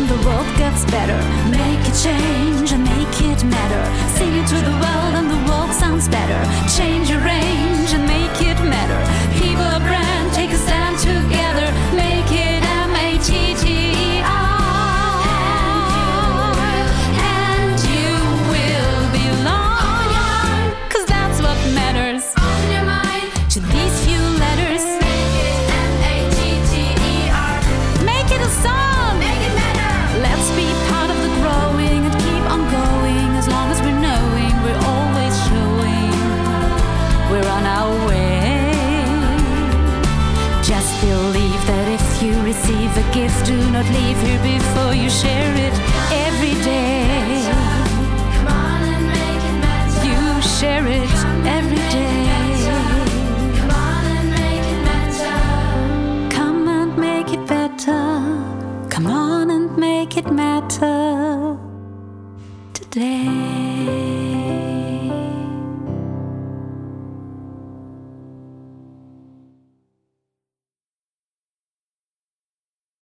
the world gets better. Make a change and make it matter. Sing it to the world and the world sounds better. Change your range and make it matter. People are brand, take a stand together. Make it M-A-T-T-E-R. And you will belong, 'cause that's what matters. On your mind. To these few letters. Make it M-A-T-T-E-R. Make it a song. Make it matter. Let's be part of the growing and keep on going. As long as we're knowing, we're always showing we're on our way. Just believe that if you receive a gift, do not leave here before you share it.